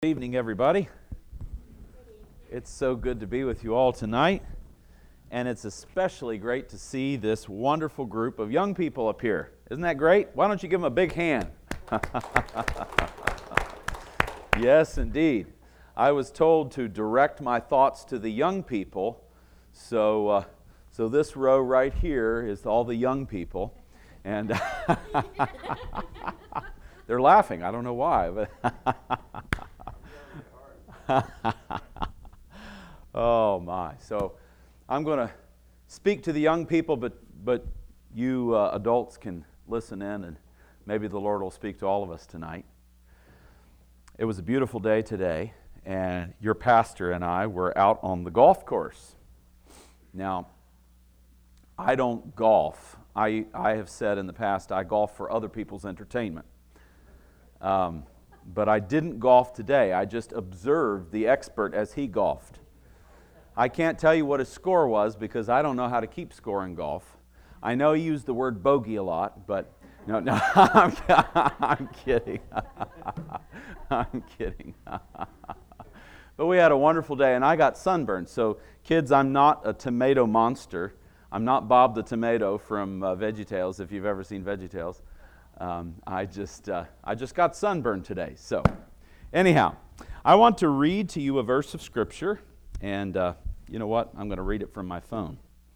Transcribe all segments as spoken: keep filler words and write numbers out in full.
Good evening, everybody. It's so good to be with you all tonight, and it's especially great to see this wonderful group of young people up here. Isn't that great? Why don't you give them a big hand? Yes, indeed. I was told to direct my thoughts to the young people, so uh, so this row right here is all the young people, and they're laughing. I don't know why, but. Oh my. So I'm going to speak to the young people, but but you uh, adults can listen in, and maybe the Lord will speak to all of us tonight. It was a beautiful day today, and your pastor and I were out on the golf course. Now, I don't golf. I, I have said in the past I golf for other people's entertainment. Um, But I didn't golf today. I just observed the expert as he golfed. I can't tell you what his score was because I don't know how to keep score in golf. I know he used the word bogey a lot, but no, no, I'm, I'm kidding. I'm kidding. But we had a wonderful day, and I got sunburned. So, kids, I'm not a tomato monster. I'm not Bob the Tomato from uh, VeggieTales, if you've ever seen VeggieTales. Um, I just uh, I just got sunburned today. So, anyhow, I want to read to you a verse of Scripture, and uh, you know what? I'm going to read it from my phone.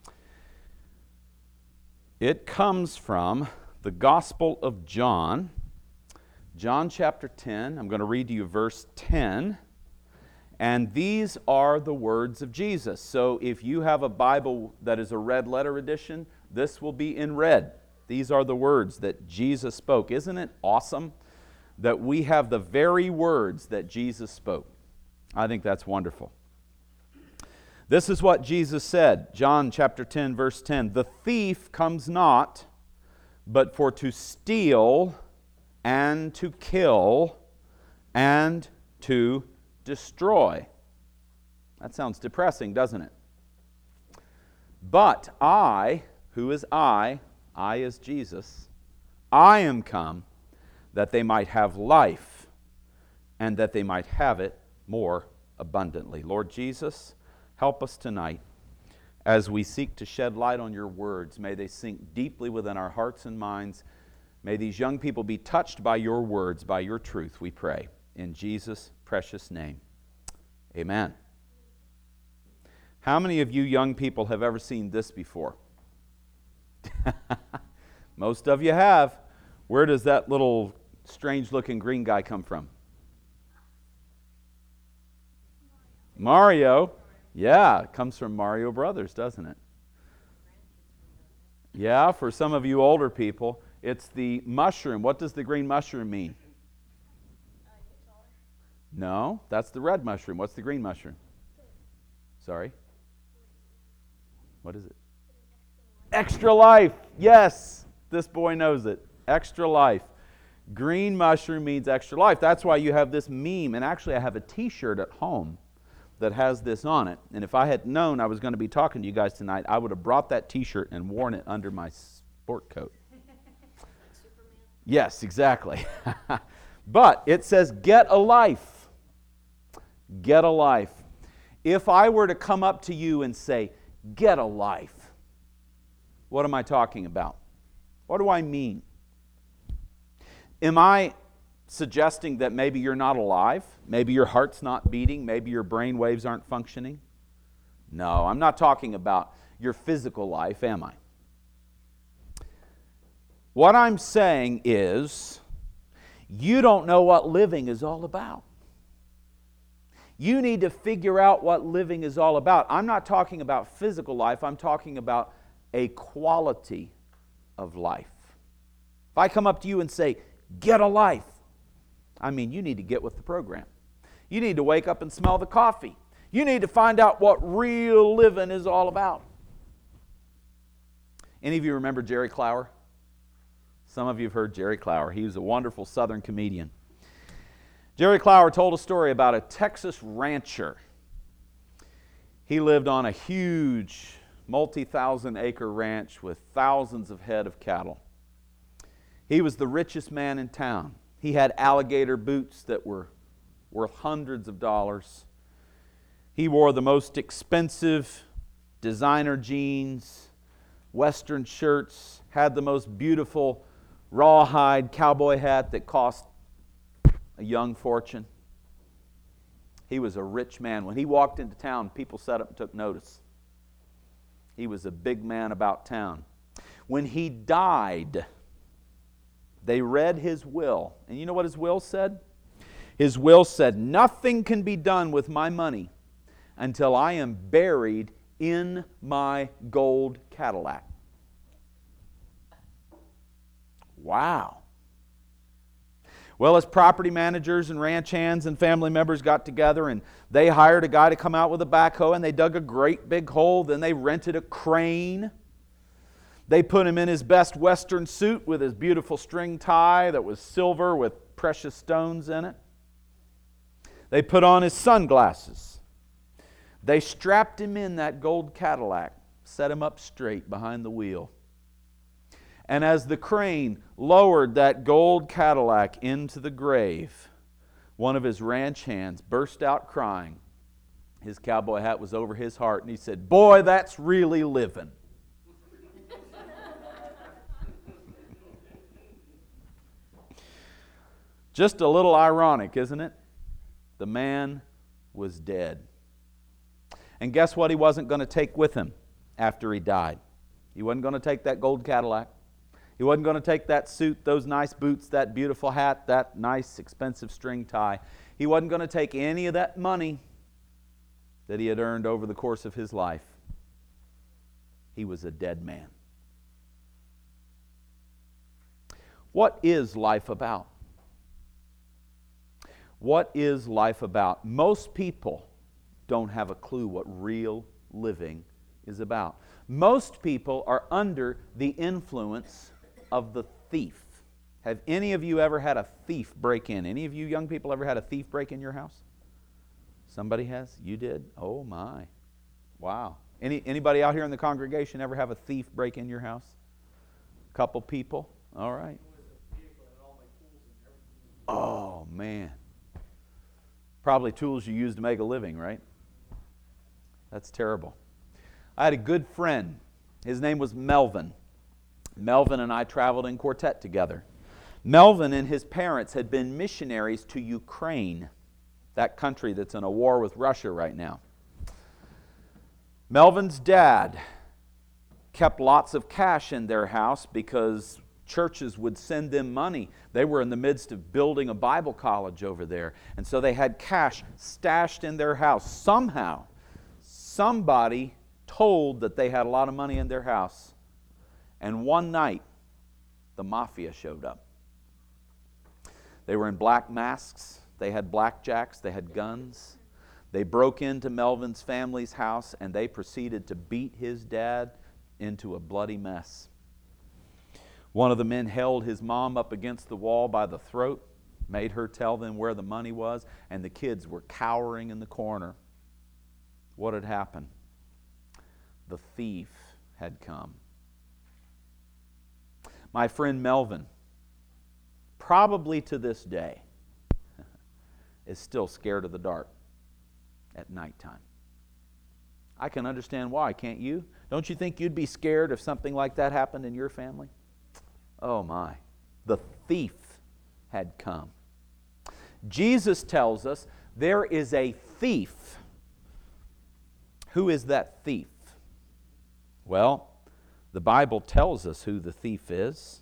It comes from the Gospel of John, John chapter ten. I'm going to read to you verse ten, and these are the words of Jesus. So, if you have a Bible that is a red letter edition, this will be in red. These are the words that Jesus spoke. Isn't it awesome that we have the very words that Jesus spoke? I think that's wonderful. This is what Jesus said, John chapter ten, verse ten. The thief comes not, but for to steal and to kill and to destroy. That sounds depressing, doesn't it? But I, who is I, I is Jesus, I am come that they might have life and that they might have it more abundantly. Lord Jesus, help us tonight as we seek to shed light on your words. May they sink deeply within our hearts and minds. May these young people be touched by your words, by your truth, we pray. In Jesus' precious name, amen. How many of you young people have ever seen this before? Most of you have. Where does that little strange-looking green guy come from? Mario. Yeah, it comes from Mario Brothers, doesn't it? Yeah, for some of you older people, it's the mushroom. What does the green mushroom mean? No, that's the red mushroom. What's the green mushroom? Sorry? What is it? Extra life. Yes, this boy knows it. Extra life. Green mushroom means extra life. That's why you have this meme. And actually, I have a t-shirt at home that has this on it. And if I had known I was going to be talking to you guys tonight, I would have brought that t-shirt and worn it under my sport coat. Yes, exactly. But it says, get a life. Get a life. If I were to come up to you and say, get a life, what am I talking about? What do I mean? Am I suggesting that maybe you're not alive? Maybe your heart's not beating? Maybe your brain waves aren't functioning? No, I'm not talking about your physical life, am I? What I'm saying is, you don't know what living is all about. You need to figure out what living is all about. I'm not talking about physical life, I'm talking about a quality of life. If I come up to you and say, get a life, I mean, you need to get with the program. You need to wake up and smell the coffee. You need to find out what real living is all about. Any of you remember Jerry Clower? Some of you have heard Jerry Clower. He was a wonderful Southern comedian. Jerry Clower told a story about a Texas rancher. He lived on a huge multi-thousand acre ranch with thousands of head of cattle. He was the richest man in town. He had alligator boots that were worth hundreds of dollars. He wore the most expensive designer jeans, Western shirts, had the most beautiful rawhide cowboy hat that cost a young fortune. He was a rich man. When he walked into town, people sat up and took notice. He was a big man about town. When he died, they read his will. And you know what his will said? His will said, nothing can be done with my money until I am buried in my gold Cadillac. Wow. Well, as property managers and ranch hands and family members got together and they hired a guy to come out with a backhoe and they dug a great big hole. Then they rented a crane. They put him in his best Western suit with his beautiful string tie that was silver with precious stones in it. They put on his sunglasses. They strapped him in that gold Cadillac, set him up straight behind the wheel. And as the crane lowered that gold Cadillac into the grave, one of his ranch hands burst out crying. His cowboy hat was over his heart, and he said, "Boy, that's really living." Just a little ironic, isn't it? The man was dead. And guess what he wasn't going to take with him after he died? He wasn't going to take that gold Cadillac. He wasn't going to take that suit, those nice boots, that beautiful hat, that nice expensive string tie. He wasn't going to take any of that money that he had earned over the course of his life. He was a dead man. What is life about? What is life about? Most people don't have a clue what real living is about. Most people are under the influence of the thief. Have any of you ever had a thief break in? Any of you young people ever had a thief break in your house? Somebody has? You did? Oh my. Wow. Any anybody out here in the congregation ever have a thief break in your house? A couple people? All right. Oh man. Probably tools you use to make a living, right? That's terrible. I had a good friend. His name was Melvin. Melvin and I traveled in quartet together. Melvin and his parents had been missionaries to Ukraine, that country that's in a war with Russia right now. Melvin's dad kept lots of cash in their house because churches would send them money. They were in the midst of building a Bible college over there, and so they had cash stashed in their house. Somehow, somebody told that they had a lot of money in their house. And one night, the mafia showed up. They were in black masks. They had blackjacks. They had guns. They broke into Melvin's family's house, and they proceeded to beat his dad into a bloody mess. One of the men held his mom up against the wall by the throat, made her tell them where the money was, and the kids were cowering in the corner. What had happened? The thief had come. My friend Melvin, probably to this day, is still scared of the dark at nighttime. I can understand why, can't you? Don't you think you'd be scared if something like that happened in your family? Oh my, the thief had come. Jesus tells us there is a thief. Who is that thief? Well, the Bible tells us who the thief is.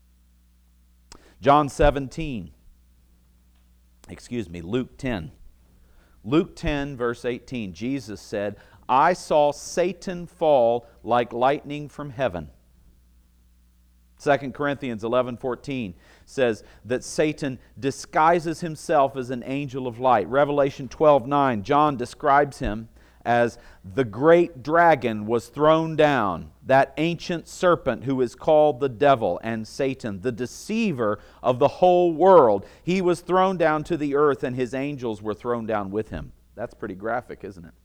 John seventeen, excuse me, Luke ten. Luke ten, verse eighteen, Jesus said, "I saw Satan fall like lightning from heaven." Second Corinthians eleven fourteen says that Satan disguises himself as an angel of light. Revelation twelve nine, John describes him as the great dragon was thrown down, that ancient serpent who is called the devil and Satan, the deceiver of the whole world. He was thrown down to the earth, and his angels were thrown down with him. That's pretty graphic, isn't it?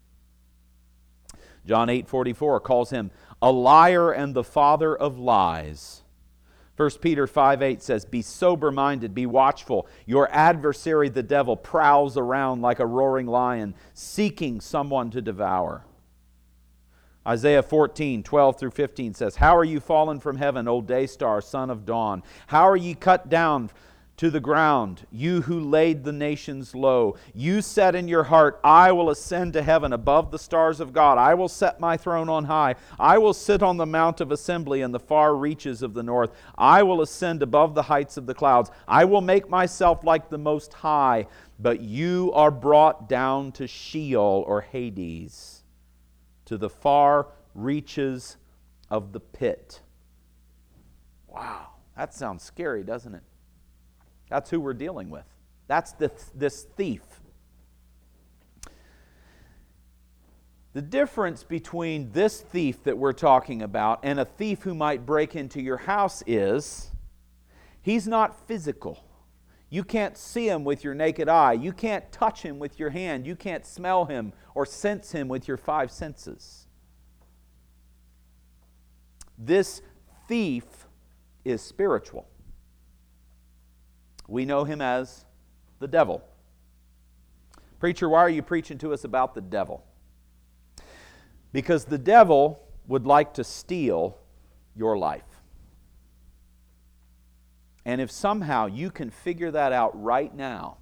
John eight forty-four calls him a liar and the father of lies. First Peter five eight says, "Be sober-minded, be watchful. Your adversary, the devil, prowls around like a roaring lion, seeking someone to devour." Isaiah fourteen twelve through fifteen says, "How are you fallen from heaven, O day star, son of dawn? How are ye cut down to the ground, you who laid the nations low? You said in your heart, I will ascend to heaven above the stars of God. I will set my throne on high. I will sit on the mount of assembly in the far reaches of the north. I will ascend above the heights of the clouds. I will make myself like the Most High. But you are brought down to Sheol or Hades, to the far reaches of the pit." Wow, that sounds scary, doesn't it? That's who we're dealing with. That's the, this thief. The difference between this thief that we're talking about and a thief who might break into your house is he's not physical. You can't see him with your naked eye. You can't touch him with your hand. You can't smell him or sense him with your five senses. This thief is spiritual. We know him as the devil. Preacher, why are you preaching to us about the devil? Because the devil would like to steal your life. And if somehow you can figure that out right now,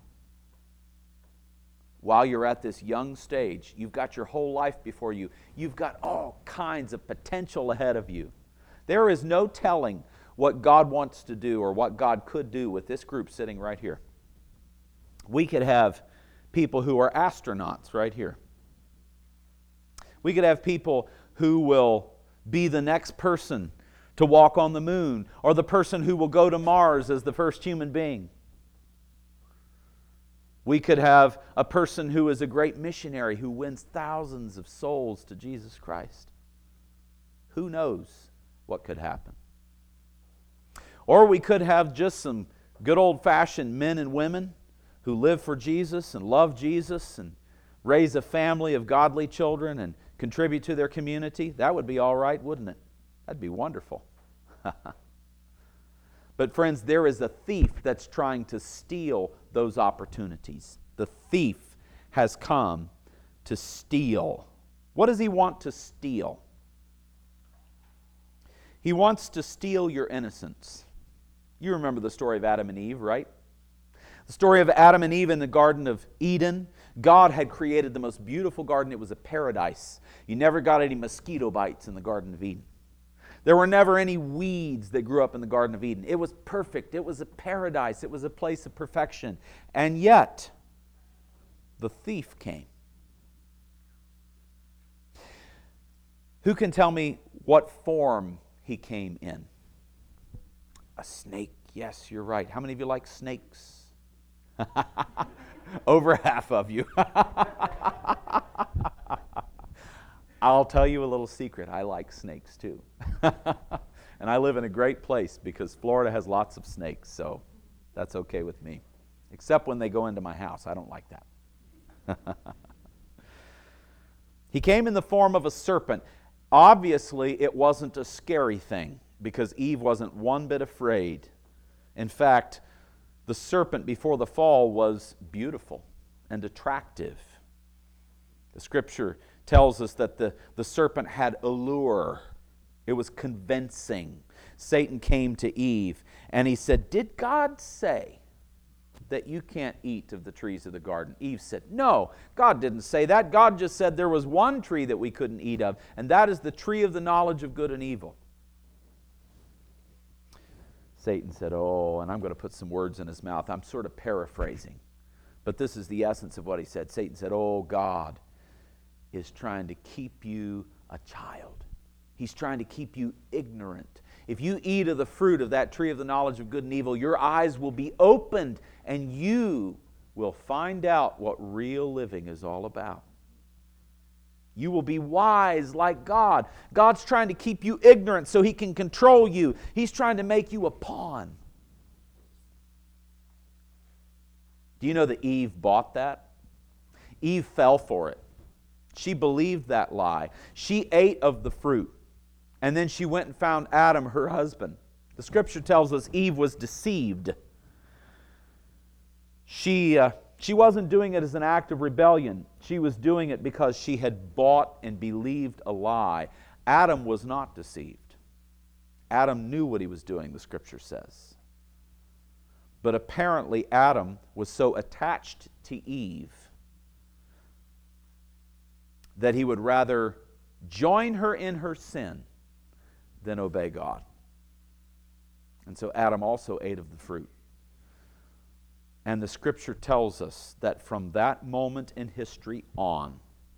while you're at this young stage, you've got your whole life before you, you've got all kinds of potential ahead of you. There is no telling what God wants to do or what God could do with this group sitting right here. We could have people who are astronauts right here. We could have people who will be the next person to walk on the moon, or the person who will go to Mars as the first human being. We could have a person who is a great missionary who wins thousands of souls to Jesus Christ. Who knows what could happen? Or we could have just some good old-fashioned men and women who live for Jesus and love Jesus and raise a family of godly children and contribute to their community. That would be all right, wouldn't it? That'd be wonderful. But friends, there is a thief that's trying to steal those opportunities. The thief has come to steal. What does he want to steal? He wants to steal your innocence. You remember the story of Adam and Eve, right? The story of Adam and Eve in the Garden of Eden. God had created the most beautiful garden. It was a paradise. You never got any mosquito bites in the Garden of Eden. There were never any weeds that grew up in the Garden of Eden. It was perfect. It was a paradise. It was a place of perfection. And yet, the thief came. Who can tell me what form he came in? A snake. Yes, you're right. How many of you like snakes? Over half of you. I'll tell you a little secret. I like snakes too. And I live in a great place because Florida has lots of snakes, so that's okay with me. Except when they go into my house. I don't like that. He came in the form of a serpent. Obviously, it wasn't a scary thing because Eve wasn't one bit afraid. In fact, the serpent before the fall was beautiful and attractive. The Scripture tells us that the, the serpent had allure. It was convincing. Satan came to Eve and he said, "Did God say that you can't eat of the trees of the garden?" Eve said, "No, God didn't say that. God just said there was one tree that we couldn't eat of, and that is the tree of the knowledge of good and evil." Satan said, "Oh," and I'm going to put some words in his mouth. I'm sort of paraphrasing, but this is the essence of what he said. Satan said, "Oh, God is trying to keep you a child. He's trying to keep you ignorant. If you eat of the fruit of that tree of the knowledge of good and evil, your eyes will be opened and you will find out what real living is all about. You will be wise like God. God's trying to keep you ignorant so He can control you. He's trying to make you a pawn." Do you know that Eve bought that? Eve fell for it. She believed that lie. She ate of the fruit. And then she went and found Adam, her husband. The Scripture tells us Eve was deceived. She, uh, she wasn't doing it as an act of rebellion. She was doing it because she had bought and believed a lie. Adam was not deceived. Adam knew what he was doing, the Scripture says. But apparently Adam was so attached to Eve that he would rather join her in her sin than obey God. And so Adam also ate of the fruit. And the Scripture tells us that from that moment in history on,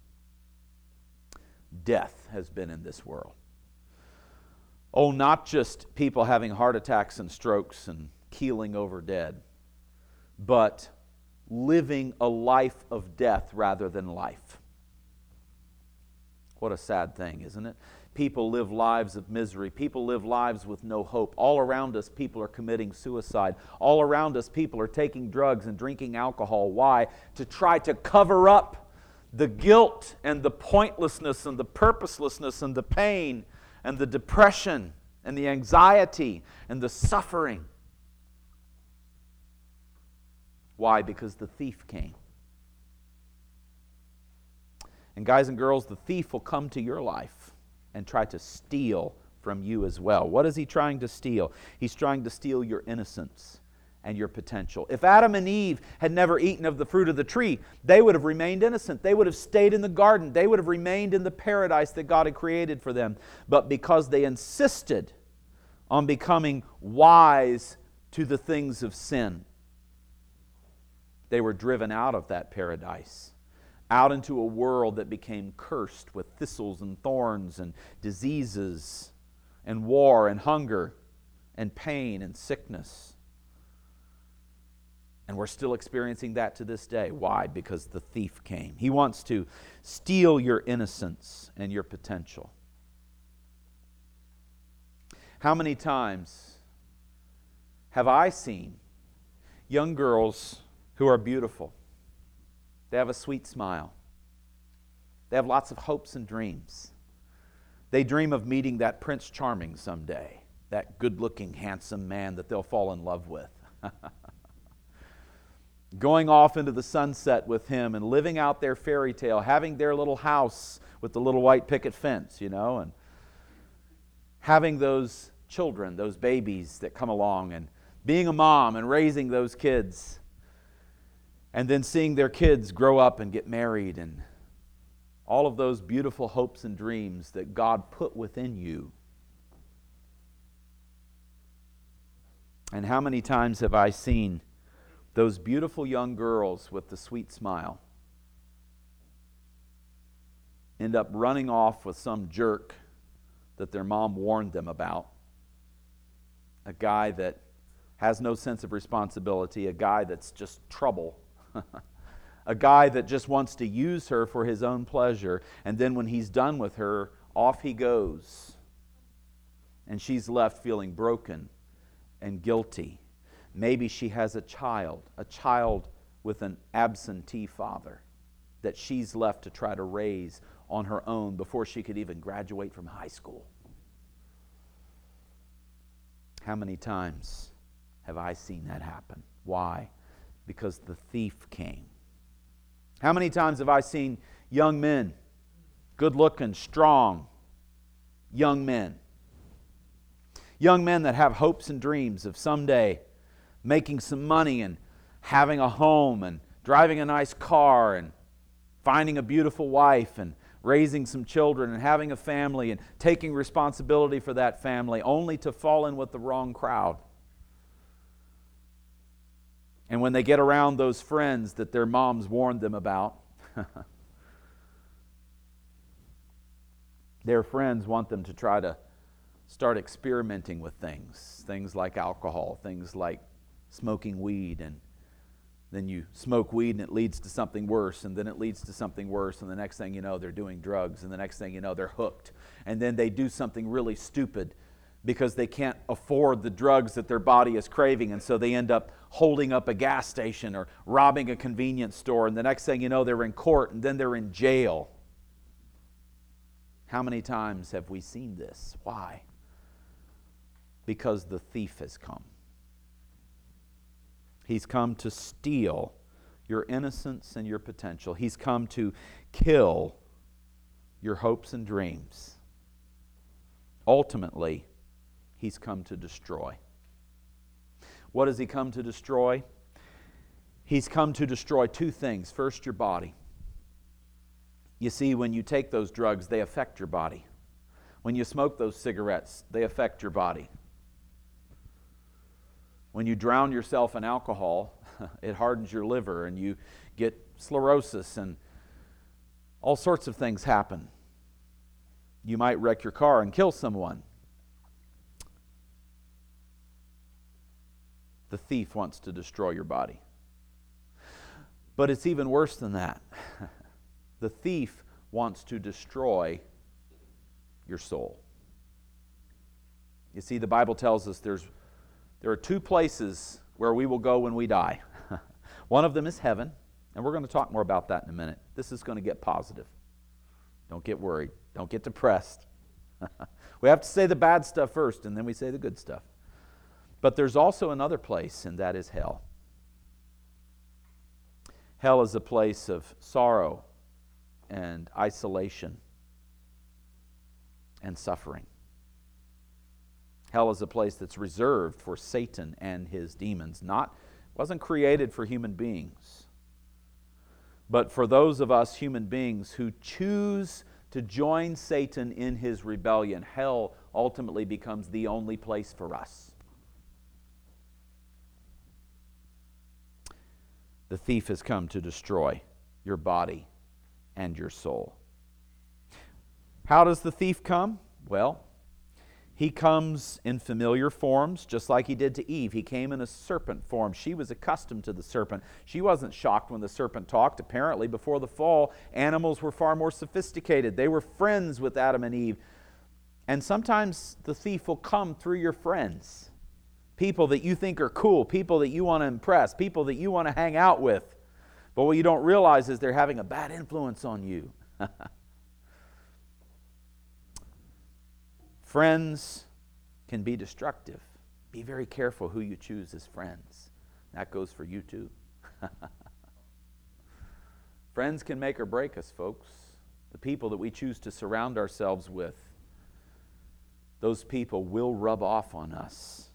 death has been in this world. Oh, not just people having heart attacks and strokes and keeling over dead, but living a life of death rather than life. What a sad thing, isn't it? People live lives of misery. People live lives with no hope. All around us, people are committing suicide. All around us, people are taking drugs and drinking alcohol. Why? To try to cover up the guilt and the pointlessness and the purposelessness and the pain and the depression and the anxiety and the suffering. Why? Because the thief came. And guys and girls, the thief will come to your life and try to steal from you as well. What is he trying to steal? He's trying to steal your innocence and your potential. If Adam and Eve had never eaten of the fruit of the tree, they would have remained innocent. They would have stayed in the garden. They would have remained in the paradise that God had created for them. But because they insisted on becoming wise to the things of sin, they were driven out of that paradise, out into a world that became cursed with thistles and thorns and diseases and war and hunger and pain and sickness. And we're still experiencing that to this day. Why? Because the thief came. He wants to steal your innocence and your potential. How many times have I seen young girls who are beautiful? They have a sweet smile. They have lots of hopes and dreams. They dream of meeting that Prince Charming someday, that good-looking, handsome man that they'll fall in love with. Going off into the sunset with him and living out their fairy tale, having their little house with the little white picket fence, you know, and having those children, those babies that come along, and being a mom and raising those kids. And then seeing their kids grow up and get married, and all of those beautiful hopes and dreams that God put within you. And how many times have I seen those beautiful young girls with the sweet smile end up running off with some jerk that their mom warned them about, a guy that has no sense of responsibility, a guy that's just trouble, a guy that just wants to use her for his own pleasure, and then when he's done with her, off he goes. And she's left feeling broken and guilty. Maybe she has a child, a child with an absentee father that she's left to try to raise on her own before she could even graduate from high school. How many times have I seen that happen? Why? Because the thief came. How many times have I seen young men, good-looking, strong young men, young men that have hopes and dreams of someday making some money and having a home and driving a nice car and finding a beautiful wife and raising some children and having a family and taking responsibility for that family, only to fall in with the wrong crowd. And when they get around those friends that their moms warned them about, their friends want them to try to start experimenting with things. Things like alcohol, things like smoking weed, and then you smoke weed and it leads to something worse, and then it leads to something worse, and the next thing you know, they're doing drugs, and the next thing you know, they're hooked. And then they do something really stupid because they can't afford the drugs that their body is craving, and so they end up holding up a gas station or robbing a convenience store, and the next thing you know, they're in court, and then they're in jail. How many times have we seen this? Why? Because the thief has come. He's come to steal your innocence and your potential. He's come to kill your hopes and dreams. Ultimately, he's come to destroy. What has he come to destroy? He's come to destroy two things. First, your body. You see, when you take those drugs, they affect your body. When you smoke those cigarettes, they affect your body. When you drown yourself in alcohol, it hardens your liver and you get sclerosis and all sorts of things happen. You might wreck your car and kill someone. The thief wants to destroy your body. But it's even worse than that. The thief wants to destroy your soul. You see, the Bible tells us there's there are two places where we will go when we die. One of them is heaven, and we're going to talk more about that in a minute. This is going to get positive. Don't get worried. Don't get depressed. We have to say the bad stuff first, and then we say the good stuff. But there's also another place, and that is hell. Hell is a place of sorrow and isolation and suffering. Hell is a place that's reserved for Satan and his demons. Not, wasn't created for human beings. But for those of us human beings who choose to join Satan in his rebellion, hell ultimately becomes the only place for us. The thief has come to destroy your body and your soul. How does the thief come? Well, he comes in familiar forms, just like he did to Eve. He came in a serpent form. She was accustomed to the serpent. She wasn't shocked when the serpent talked. Apparently, before the fall, animals were far more sophisticated. They were friends with Adam and Eve. And sometimes the thief will come through your friends. People that you think are cool, people that you want to impress, people that you want to hang out with. But what you don't realize is they're having a bad influence on you. Friends can be destructive. Be very careful who you choose as friends. That goes for you too. Friends can make or break us, folks. The people that we choose to surround ourselves with, those people will rub off on us.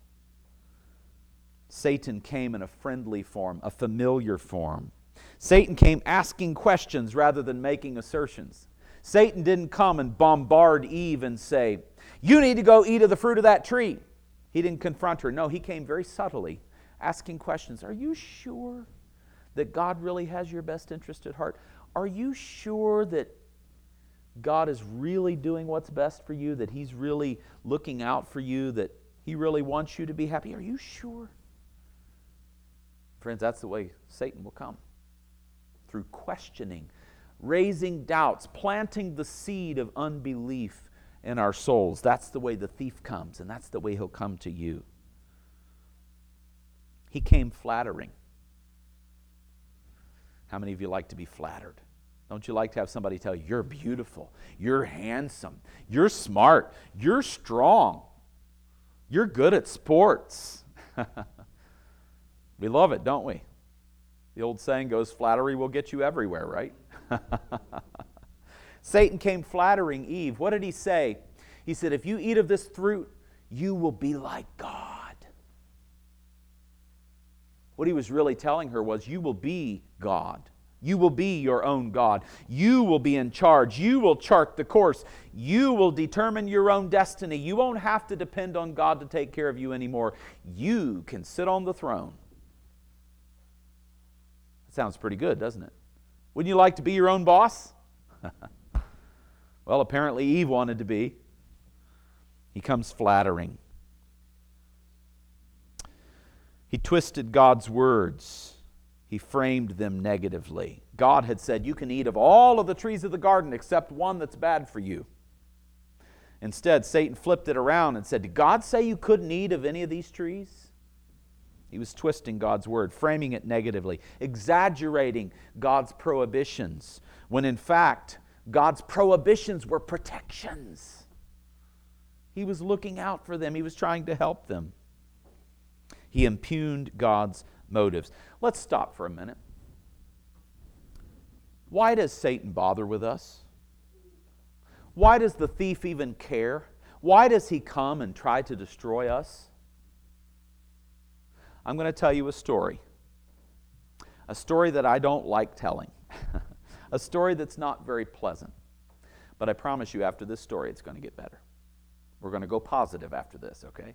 Satan came in a friendly form, a familiar form. Satan came asking questions rather than making assertions. Satan didn't come and bombard Eve and say, "You need to go eat of the fruit of that tree." He didn't confront her. No, he came very subtly, asking questions. Are you sure that God really has your best interest at heart? Are you sure that God is really doing what's best for you, that He's really looking out for you, that He really wants you to be happy? Are you sure? Friends, that's the way Satan will come. Through questioning, raising doubts, planting the seed of unbelief in our souls. That's the way the thief comes, and that's the way he'll come to you. He came flattering. How many of you like to be flattered? Don't you like to have somebody tell you, you're beautiful, you're handsome, you're smart, you're strong, you're good at sports? We love it, don't we? The old saying goes, flattery will get you everywhere, right? Satan came flattering Eve. What did he say? He said, if you eat of this fruit, you will be like God. What he was really telling her was, you will be God. You will be your own God. You will be in charge. You will chart the course. You will determine your own destiny. You won't have to depend on God to take care of you anymore. You can sit on the throne. That sounds pretty good, doesn't it? Wouldn't you like to be your own boss? Well, apparently Eve wanted to be. He comes flattering. He twisted God's words. He framed them negatively. God had said, you can eat of all of the trees of the garden except one that's bad for you. Instead, Satan flipped it around and said, did God say you couldn't eat of any of these trees? He was twisting God's word, framing it negatively, exaggerating God's prohibitions, when in fact, God's prohibitions were protections. He was looking out for them. He was trying to help them. He impugned God's motives. Let's stop for a minute. Why does Satan bother with us? Why does the thief even care? Why does he come and try to destroy us? I'm going to tell you a story. A story that I don't like telling. A story that's not very pleasant. But I promise you, after this story, it's going to get better. We're going to go positive after this, okay?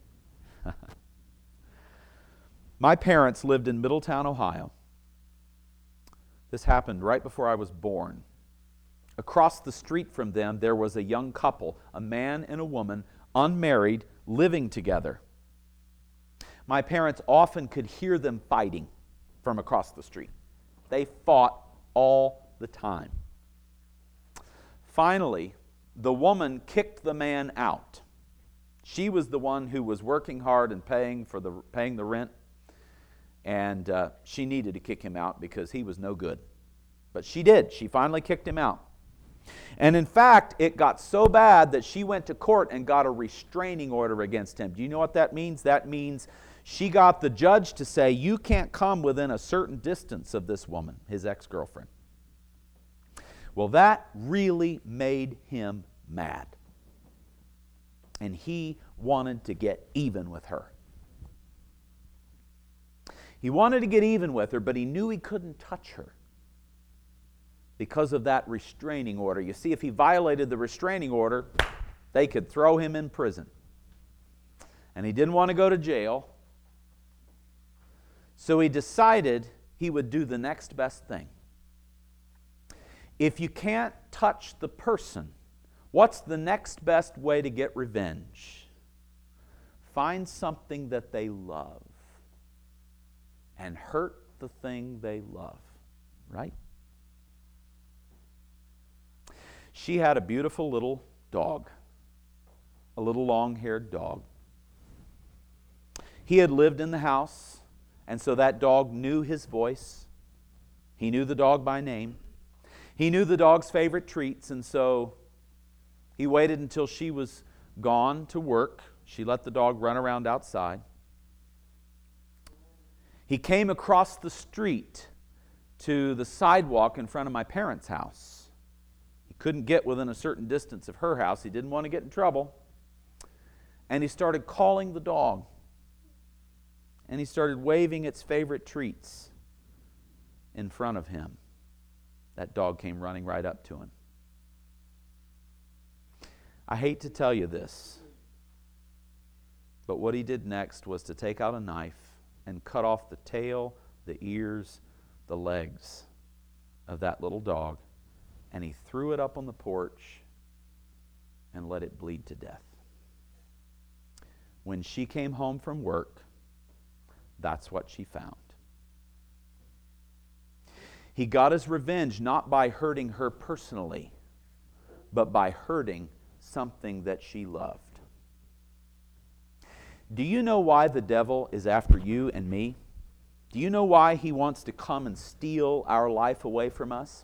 My parents lived in Middletown, Ohio. This happened right before I was born. Across the street from them, there was a young couple, a man and a woman, unmarried, living together. My parents often could hear them fighting from across the street. They fought all the time. Finally, the woman kicked the man out. She was the one who was working hard and paying for the paying the rent, and uh, she needed to kick him out because he was no good. But she did. She finally kicked him out. And in fact, it got so bad that she went to court and got a restraining order against him. Do you know what that means? That means she got the judge to say, you can't come within a certain distance of this woman, his ex-girlfriend. Well, that really made him mad. And he wanted to get even with her. He wanted to get even with her, but he knew he couldn't touch her because of that restraining order. You see, if he violated the restraining order, they could throw him in prison. And he didn't want to go to jail, so he decided he would do the next best thing. If you can't touch the person, what's the next best way to get revenge? Find something that they love and hurt the thing they love, right? She had a beautiful little dog, a little long-haired dog. He had lived in the house, and so that dog knew his voice. He knew the dog by name. He knew the dog's favorite treats, and so he waited until she was gone to work. She let the dog run around outside. He came across the street to the sidewalk in front of my parents' house. He couldn't get within a certain distance of her house. He didn't want to get in trouble. And he started calling the dog. And he started waving its favorite treats in front of him. That dog came running right up to him. I hate to tell you this, but what he did next was to take out a knife and cut off the tail, the ears, the legs of that little dog, and he threw it up on the porch and let it bleed to death. When she came home from work, that's what she found. He got his revenge not by hurting her personally, but by hurting something that she loved. Do you know why the devil is after you and me? Do you know why he wants to come and steal our life away from us?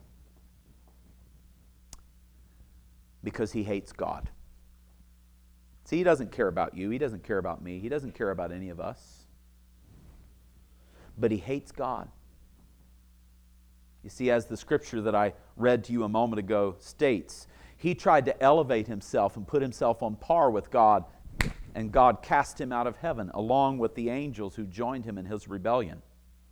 Because he hates God. See, he doesn't care about you. He doesn't care about me. He doesn't care about any of us. But he hates God. You see, as the scripture that I read to you a moment ago states, he tried to elevate himself and put himself on par with God, and God cast him out of heaven along with the angels who joined him in his rebellion.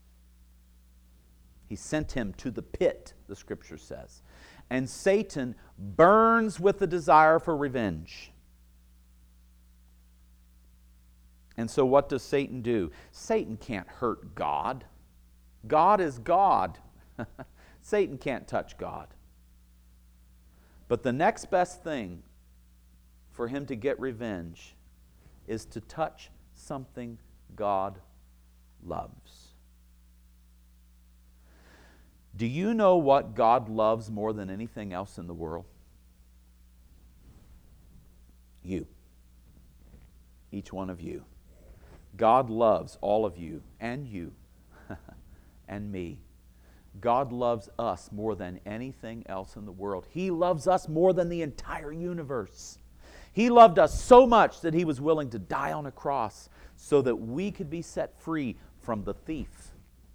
He sent him to the pit, the scripture says. And Satan burns with the desire for revenge. And so what does Satan do? Satan can't hurt God. God is God. Satan can't touch God. But the next best thing for him to get revenge is to touch something God loves. Do you know what God loves more than anything else in the world? You. Each one of you. God loves all of you, and you, and me. God loves us more than anything else in the world. He loves us more than the entire universe. He loved us so much that He was willing to die on a cross so that we could be set free from the thief.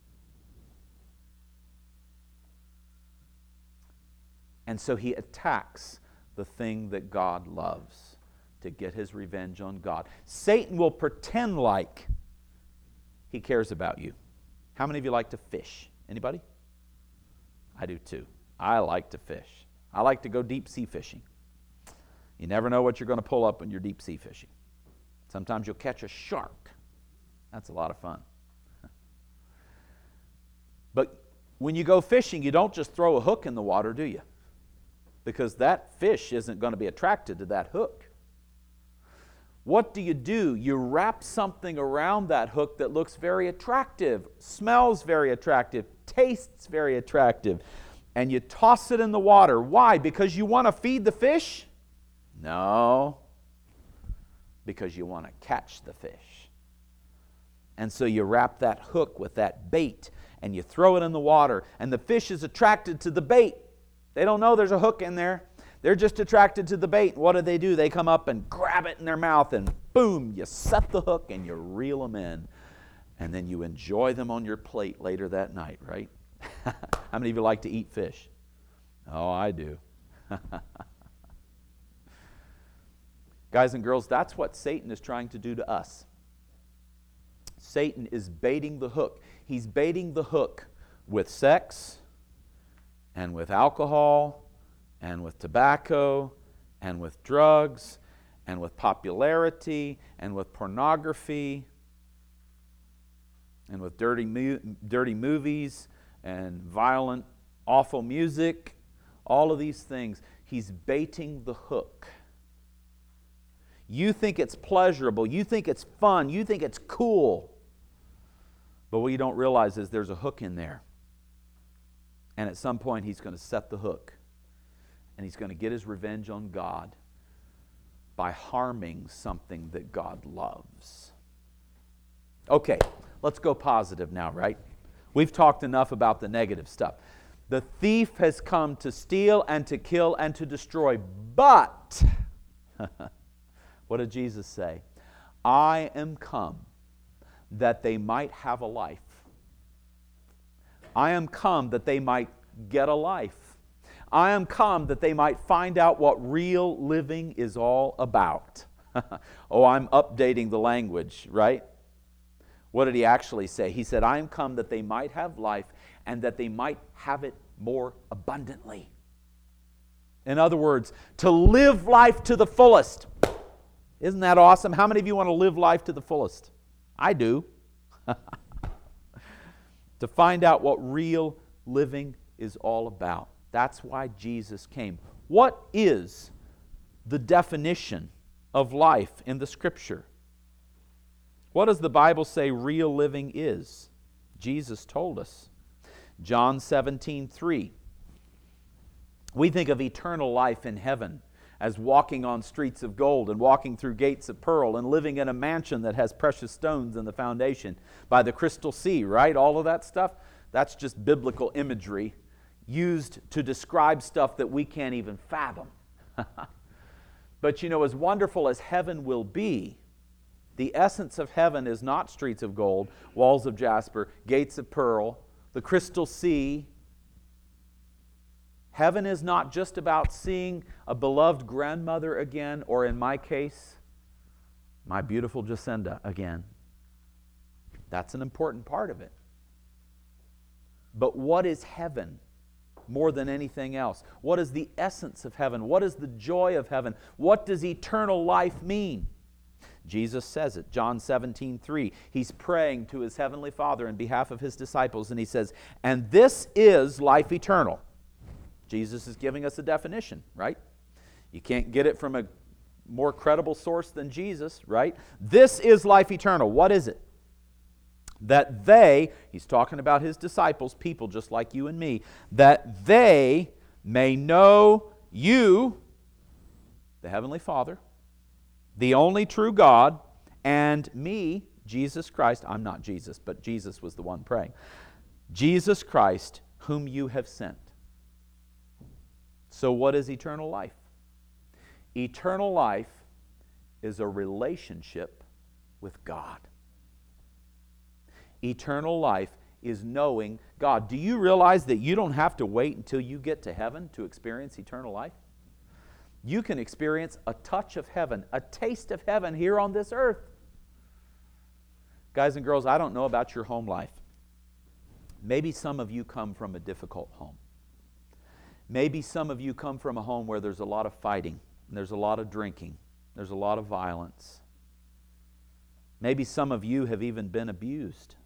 And so He attacks the thing that God loves to get His revenge on God. Satan will pretend like he cares about you. How many of you like to fish? Anybody? I do too. I like to fish. I like to go deep sea fishing. You never know what you're going to pull up when you're deep sea fishing. Sometimes you'll catch a shark. That's a lot of fun. But when you go fishing, you don't just throw a hook in the water, do you? Because that fish isn't going to be attracted to that hook. What do you do? You wrap something around that hook that looks very attractive, smells very attractive, tastes very attractive, and you toss it in the water. Why? Because you want to feed the fish? No. Because you want to catch the fish. And so you wrap that hook with that bait, and you throw it in the water, and the fish is attracted to the bait. They don't know there's a hook in there. They're just attracted to the bait. What do they do? They come up and grab it in their mouth, and boom, you set the hook and you reel them in. And then you enjoy them on your plate later that night, right? How many of you like to eat fish? Oh, I do. Guys and girls, that's what Satan is trying to do to us. Satan is baiting the hook. He's baiting the hook with sex and with alcohol and with tobacco, and with drugs, and with popularity, and with pornography, and with dirty, mu- dirty movies, and violent, awful music, all of these things. He's baiting the hook. You think it's pleasurable, you think it's fun, you think it's cool, but what you don't realize is there's a hook in there. And at some point, he's going to set the hook. And he's going to get his revenge on God by harming something that God loves. Okay, let's go positive now, right? We've talked enough about the negative stuff. The thief has come to steal and to kill and to destroy. But, what did Jesus say? I am come that they might have a life. I am come that they might get a life. I am come that they might find out what real living is all about. Oh, I'm updating the language, right? What did he actually say? He said, I am come that they might have life and that they might have it more abundantly. In other words, to live life to the fullest. Isn't that awesome? How many of you want to live life to the fullest? I do. To find out what real living is all about. That's why Jesus came. What is the definition of life in the Scripture? What does the Bible say real living is? Jesus told us. John seventeen three. We think of eternal life in heaven as walking on streets of gold and walking through gates of pearl and living in a mansion that has precious stones in the foundation by the crystal sea, right? All of that stuff, that's just biblical imagery used to describe stuff that we can't even fathom. But you know, as wonderful as heaven will be, the essence of heaven is not streets of gold, walls of jasper, gates of pearl, the crystal sea. Heaven is not just about seeing a beloved grandmother again, or in my case, my beautiful Jacinda again. That's an important part of it. But what is heaven more than anything else? What is the essence of heaven? What is the joy of heaven? What does eternal life mean? Jesus says it, John seventeen three. He's praying to his heavenly Father in behalf of his disciples, and he says, and this is life eternal. Jesus is giving us a definition, right? You can't get it from a more credible source than Jesus, right? This is life eternal. What is it? That they, he's talking about his disciples, people just like you and me, that they may know you, the Heavenly Father, the only true God, and me, Jesus Christ. I'm not Jesus, but Jesus was the one praying. Jesus Christ, whom you have sent. So what is eternal life? Eternal life is a relationship with God. Eternal life is knowing God. Do you realize that you don't have to wait until you get to heaven to experience eternal life? You can experience a touch of heaven, a taste of heaven here on this earth. Guys and girls, I don't know about your home life. Maybe some of you come from a difficult home. Maybe some of you come from a home where there's a lot of fighting, and there's a lot of drinking, there's a lot of violence. Maybe some of you have even been abused.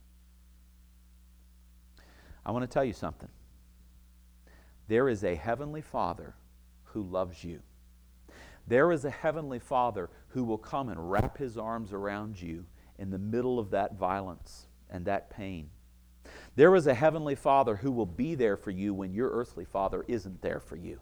I want to tell you something. There is a heavenly Father who loves you. There is a heavenly Father who will come and wrap His arms around you in the middle of that violence and that pain. There is a heavenly Father who will be there for you when your earthly father isn't there for you.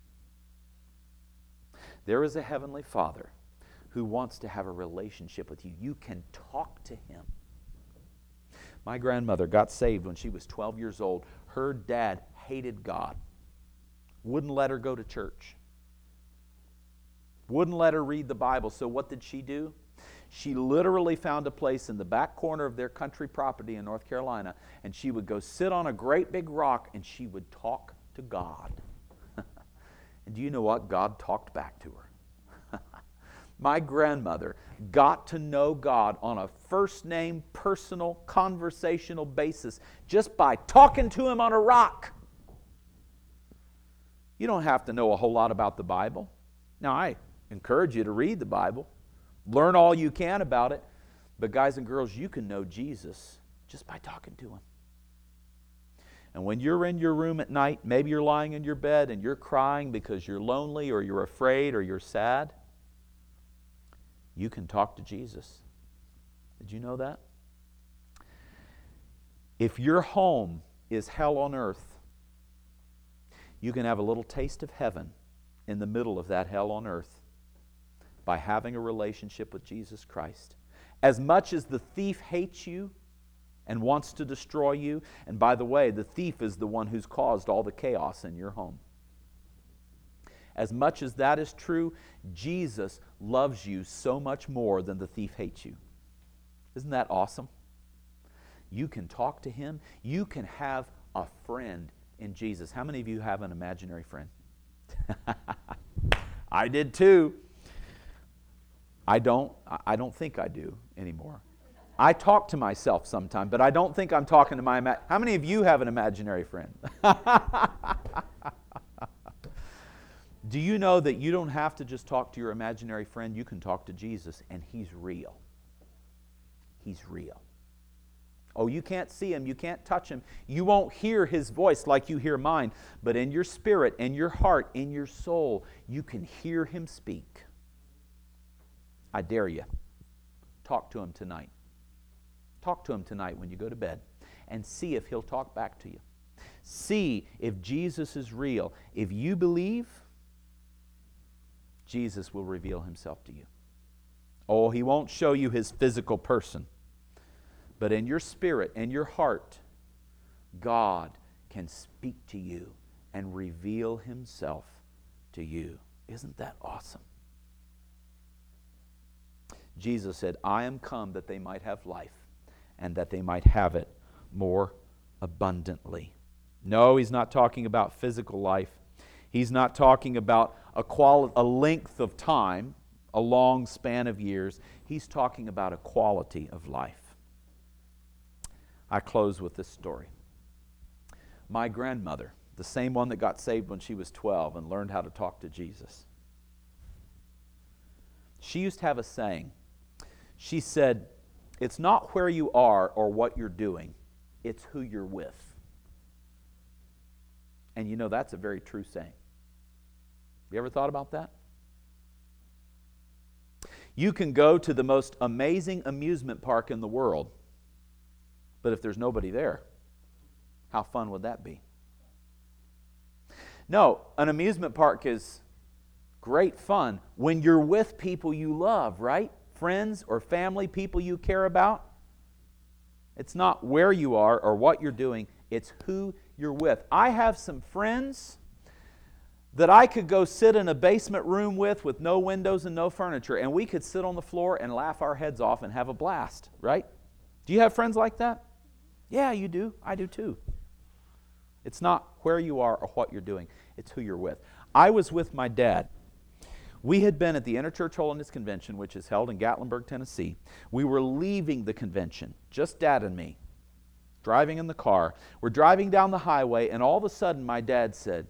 There is a heavenly Father who wants to have a relationship with you. You can talk to Him. My grandmother got saved when she was twelve years old. Her dad hated God. Wouldn't let her go to church. Wouldn't let her read the Bible. So what did she do? She literally found a place in the back corner of their country property in North Carolina, and she would go sit on a great big rock and she would talk to God. And do you know what? God talked back to her. My grandmother got to know God on a first-name, personal, conversational basis just by talking to Him on a rock. You don't have to know a whole lot about the Bible. Now, I encourage you to read the Bible. Learn all you can about it. But guys and girls, you can know Jesus just by talking to Him. And when you're in your room at night, maybe you're lying in your bed and you're crying because you're lonely or you're afraid or you're sad, you can talk to Jesus. Did you know that? If your home is hell on earth, you can have a little taste of heaven in the middle of that hell on earth by having a relationship with Jesus Christ. As much as the thief hates you and wants to destroy you, and by the way, the thief is the one who's caused all the chaos in your home. As much as that is true, Jesus loves you so much more than the thief hates you. Isn't that awesome? You can talk to Him. You can have a friend in Jesus. How many of you have an imaginary friend? I did too. I don't, I don't think I do anymore. I talk to myself sometimes, but I don't think I'm talking to my... Ima- How many of you have an imaginary friend? Do you know that you don't have to just talk to your imaginary friend? You can talk to Jesus, and He's real. He's real. Oh, you can't see Him. You can't touch Him. You won't hear His voice like you hear mine. But in your spirit, in your heart, in your soul, you can hear Him speak. I dare you. Talk to Him tonight. Talk to Him tonight when you go to bed and see if He'll talk back to you. See if Jesus is real. If you believe, Jesus will reveal Himself to you. Oh, He won't show you His physical person. But in your spirit and your heart, God can speak to you and reveal Himself to you. Isn't that awesome? Jesus said, I am come that they might have life and that they might have it more abundantly. No, He's not talking about physical life. He's not talking about a, quali- a length of time, a long span of years. He's talking about a quality of life. I close with this story. My grandmother, the same one that got saved when she was twelve and learned how to talk to Jesus, she used to have a saying. She said, it's not where you are or what you're doing, it's who you're with. And you know, that's a very true saying. You ever thought about that? You can go to the most amazing amusement park in the world, but if there's nobody there, how fun would that be? No, an amusement park is great fun when you're with people you love, right? Friends or family, people you care about. It's not where you are or what you're doing, it's who you're with. I have some friends that I could go sit in a basement room with, with no windows and no furniture, and we could sit on the floor and laugh our heads off and have a blast, right? Do you have friends like that? Yeah, you do. I do too. It's not where you are or what you're doing. It's who you're with. I was with my dad. We had been at the Interchurch Holiness Convention, which is held in Gatlinburg, Tennessee. We were leaving the convention, just Dad and me, driving in the car. We're driving down the highway, and all of a sudden my dad said,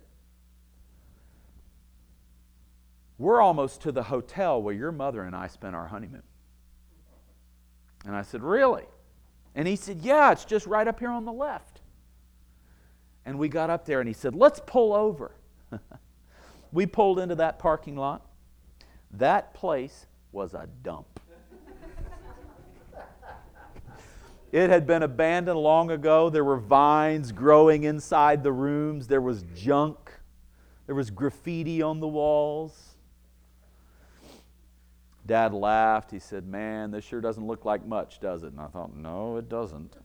"We're almost to the hotel where your mother and I spent our honeymoon." And I said, "Really?" And he said, "Yeah, it's just right up here on the left." And we got up there and he said, "Let's pull over." We pulled into that parking lot. That place was a dump. It had been abandoned long ago. There were vines growing inside the rooms. There was junk. There was graffiti on the walls. Dad laughed. He said, "Man, this sure doesn't look like much, does it?" And I thought, no, it doesn't.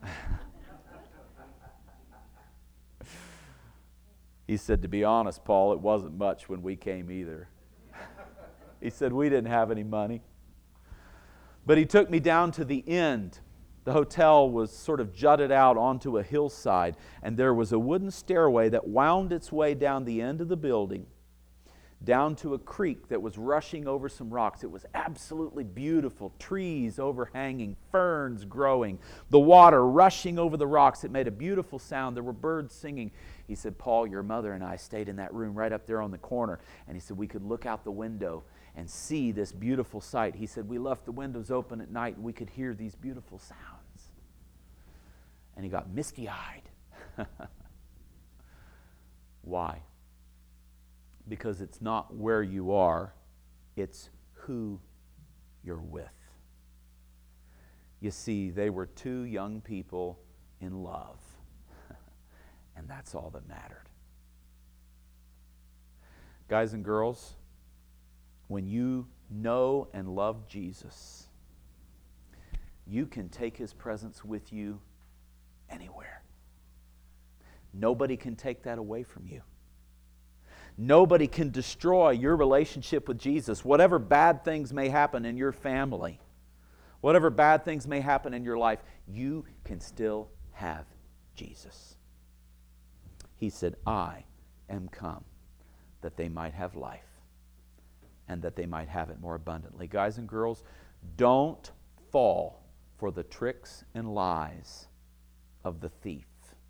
He said, "To be honest, Paul, it wasn't much when we came either." He said, "We didn't have any money." But he took me down to the end. The hotel was sort of jutted out onto a hillside, and there was a wooden stairway that wound its way down the end of the building, down to a creek that was rushing over some rocks. It was absolutely beautiful. Trees overhanging, ferns growing, the water rushing over the rocks. It made a beautiful sound. There were birds singing. He said, "Paul, your mother and I stayed in that room right up there on the corner." And he said, "We could look out the window and see this beautiful sight." He said, "We left the windows open at night and we could hear these beautiful sounds." And he got misty-eyed. Why? Because it's not where you are, it's who you're with. You see, they were two young people in love, and that's all that mattered. Guys and girls, when you know and love Jesus, you can take His presence with you anywhere. Nobody can take that away from you. Nobody can destroy your relationship with Jesus. Whatever bad things may happen in your family, whatever bad things may happen in your life, you can still have Jesus. He said, "I am come that they might have life and that they might have it more abundantly." Guys and girls, don't fall for the tricks and lies of the thief.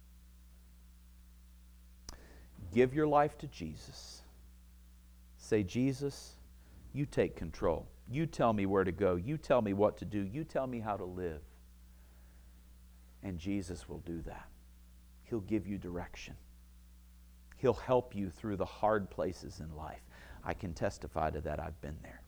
Give your life to Jesus. Say, "Jesus, you take control. You tell me where to go. You tell me what to do. You tell me how to live." And Jesus will do that. He'll give you direction. He'll help you through the hard places in life. I can testify to that. I've been there.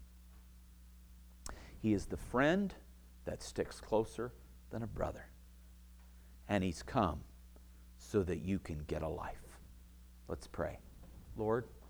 He is the friend that sticks closer than a brother. And He's come so that you can get a life. Let's pray. Lord,